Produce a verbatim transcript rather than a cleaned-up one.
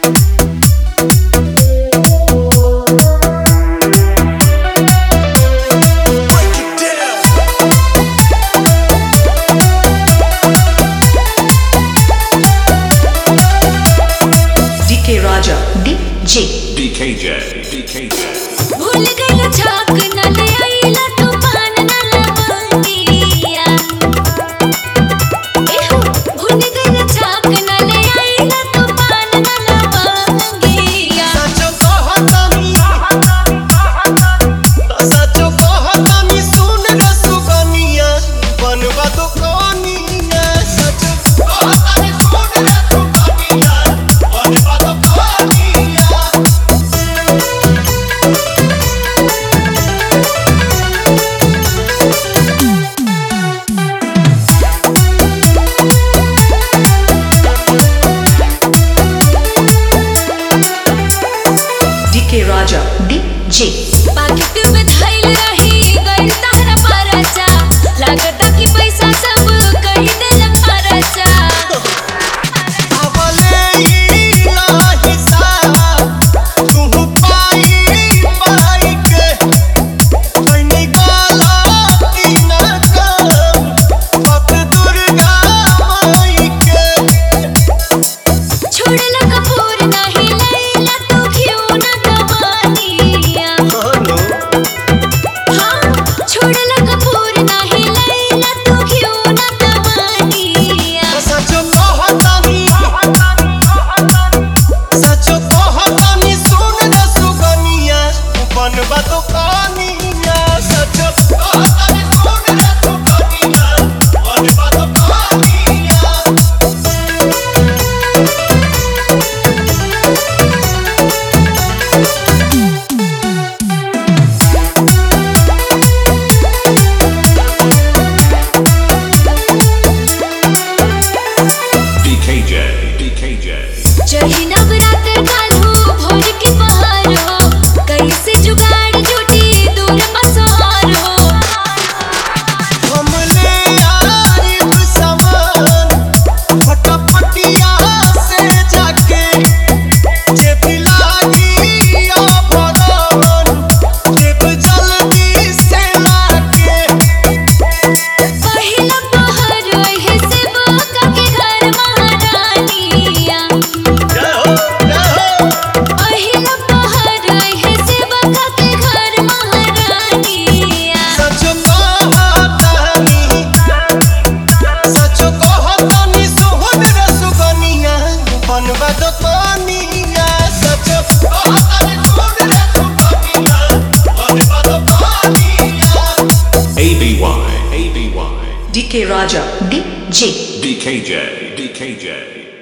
D K J, D K J. भूल गइल छाक न ले आइला तू पान न लवंगिया एहो भूल गइल छाक न ले आइला तू पान न लवंगिया सचो कहतानी सचो कहतानी सुन रे सुगनिया बनवा तो कनिया सचो कहतानी सुन रे सुगनिया बनवा तो कनिया D K Raja, D J. पाकिट में धइल रही गइल तारा परचा लागता कि पैसा सब कही देल खर्चा आवले इला हिसाब तू पाई पाई के कइनी गलती न कर पत दुर्गा माई के छोड़ला कपूर नहीं लैला तू क्यों न दवानिया हनो हाँ छोड़ला कपूर नहीं लैला तू क्यों न दवानिया सचो कहतानी सचो कहतानी सुन रे सुगनिया बनवा तो कनिया सचो कहतानी सुन रे सुगनिया बनवा तो कनिया D K J, D K J. चढ़ी नवरात्र काल्हू भोर की पहाड़ हो कैसे जुगाड़ जुटी दूर पसार हो हमले आइब समान फटाफटिया से जाके जेब लागी अपरान जेब जल्दी से लाके पहिला पहर ओहे से बाका के घर महारानिया जय हो जय हो पहिला पहर ओहे से बाका के घर महारानिया सचो कहतानी सचो कहतानी सुन रे सुगनिया बनवा तो कनिया सचो कहतानी सुन रे सुगनिया बनवा तो कनिया A B Y, A B Y. D K Raja, D J. D K J, D K J.